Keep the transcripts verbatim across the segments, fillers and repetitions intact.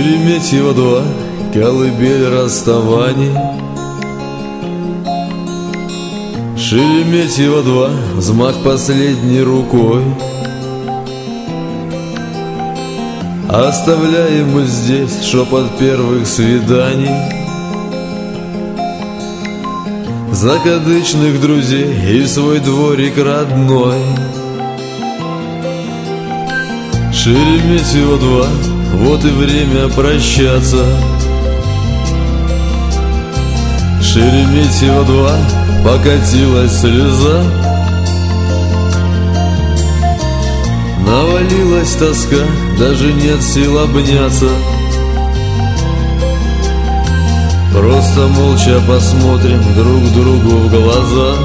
Шереметьево-два, колыбель расставаний. Шереметьево-два, взмах последней рукой. Оставляем мы здесь шепот первых свиданий, закадычных друзей и свой дворик родной. Шереметьево-два, вот и время прощаться. Шереметьево-два, покатилась слеза. Навалилась тоска, даже нет сил обняться. Просто молча посмотрим друг другу в глаза.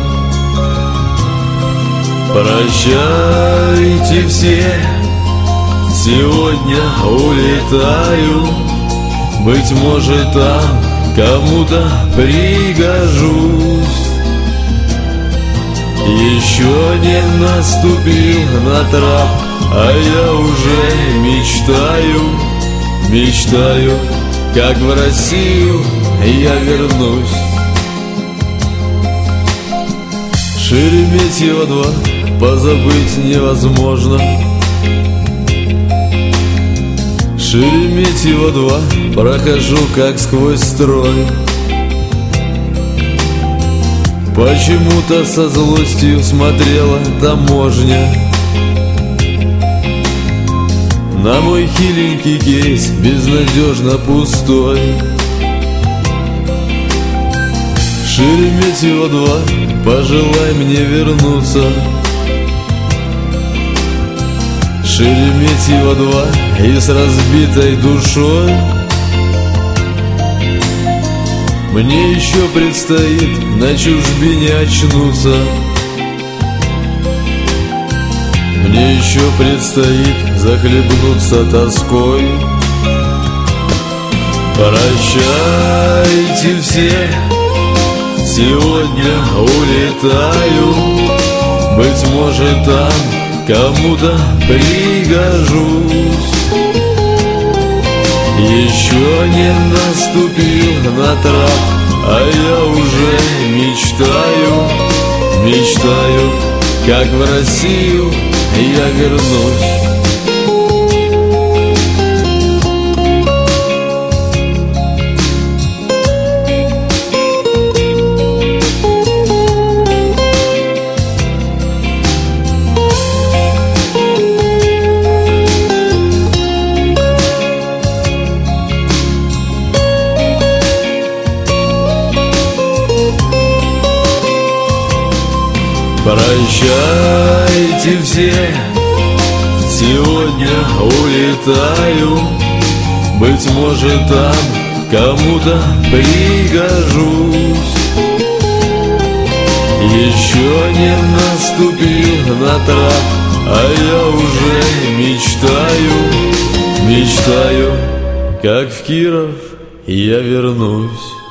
Прощайте все, сегодня улетаю. Быть может, там кому-то пригожусь. Еще не наступил на трап, а я уже мечтаю, мечтаю, как в Россию я вернусь. Шереметьево-два, позабыть невозможно. Шереметьево-два, прохожу как сквозь строй. Почему-то со злостью смотрела таможня на мой хиленький кейс, безнадежно пустой. Шереметьево-два, пожелай мне вернуться. Шереметьево-два, и с разбитой душой мне еще предстоит на чужбине очнуться. Мне еще предстоит захлебнуться тоской. Прощайте все, сегодня улетаю. Быть может, там кому-то пригожусь. Еще не наступил на трап, а я уже мечтаю, мечтаю, как в Россию я вернусь. Прощайте все, сегодня улетаю. Быть может, там кому-то пригожусь. Еще не наступил на трап, а я уже мечтаю, мечтаю, как в Киров я вернусь.